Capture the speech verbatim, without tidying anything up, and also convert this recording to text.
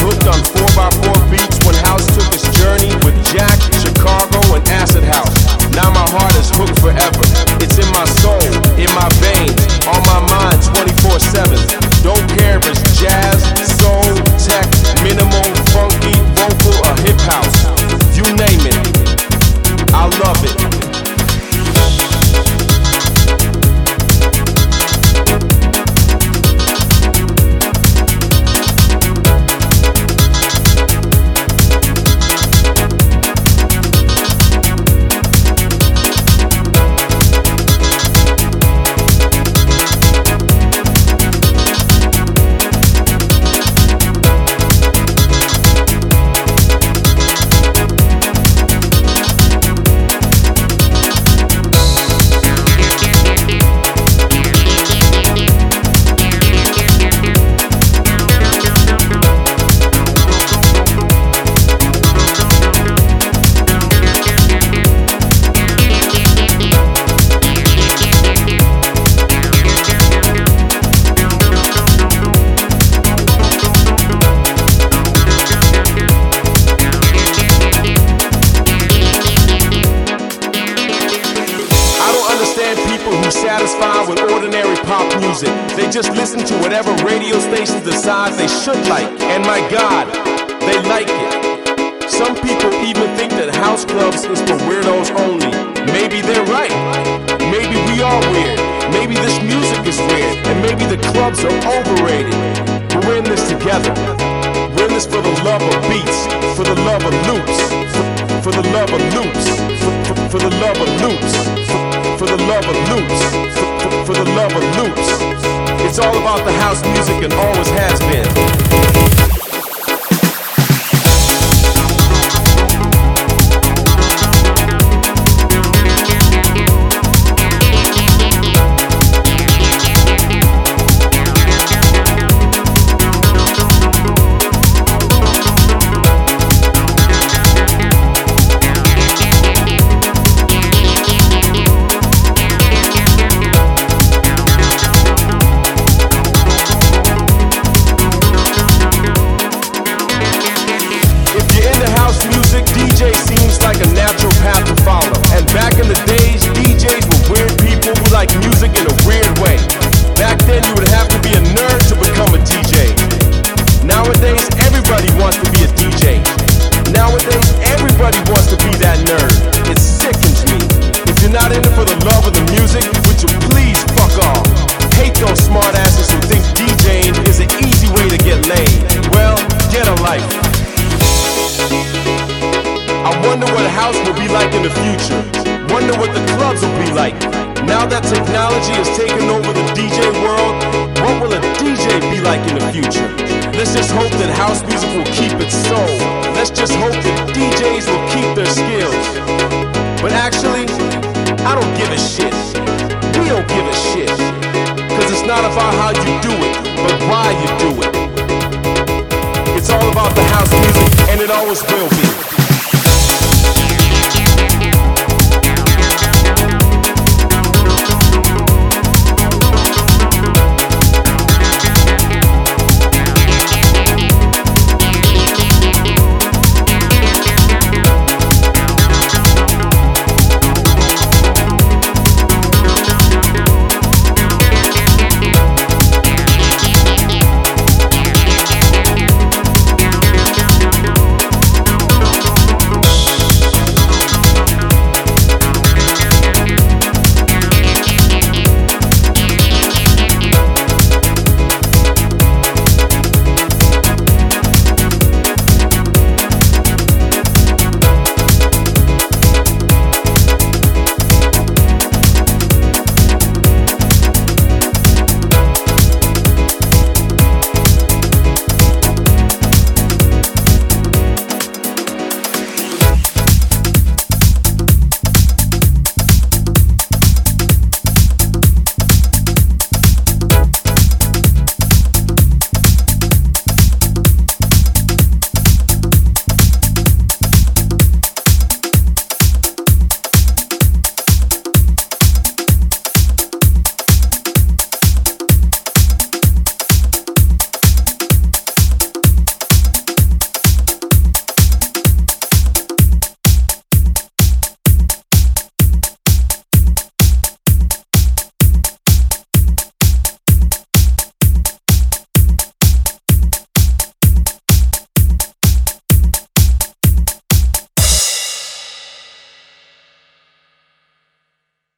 hooked on four by four beats when house took its journey with Jack, Chicago, and Acid House. Now my heart is hooked forever. It's in my soul, in my veins, on my mind twenty-four seven. Don't care if it's jazz, soul, tech, minimal, funky, vocal, or hip house. You name it, I love it. Satisfied with ordinary pop music. They just listen to whatever radio station decides they should like. And my God, they like it. Some people even think that house clubs is for weirdos only. Maybe they're right. Maybe we are weird. Maybe this music is weird. And maybe the clubs are overrated. But we're in this together. We're in this for the love of beats, for the love of loops, for, for the love of loops, for, for, for the love of loops. For the love of loops, for, for, for the love of loops. It's all about the house music and always has been. D J seems like a natural path to follow. And back in the days, D Js were weird people who like music in a weird way. Back then you would have to be a nerd to become a D J. Nowadays, everybody wants to be a D J. Nowadays, everybody wants to be that nerd. It sickens me. If you're not in it for the love of the music, would you please fuck off? Hate those smart asses who think DJing is an easy way to get laid. Well, get a life. I wonder what a house will be like in the future. Wonder what the clubs will be like. Now that technology has taken over the D J world, what will a D J be like in the future? Let's just hope that house music will keep its soul. Let's just hope that D Js will keep their skills. But actually, I don't give a shit. We don't give a shit. Cause it's not about how you do it, but why you do it. It's all about the house music, and it always will be.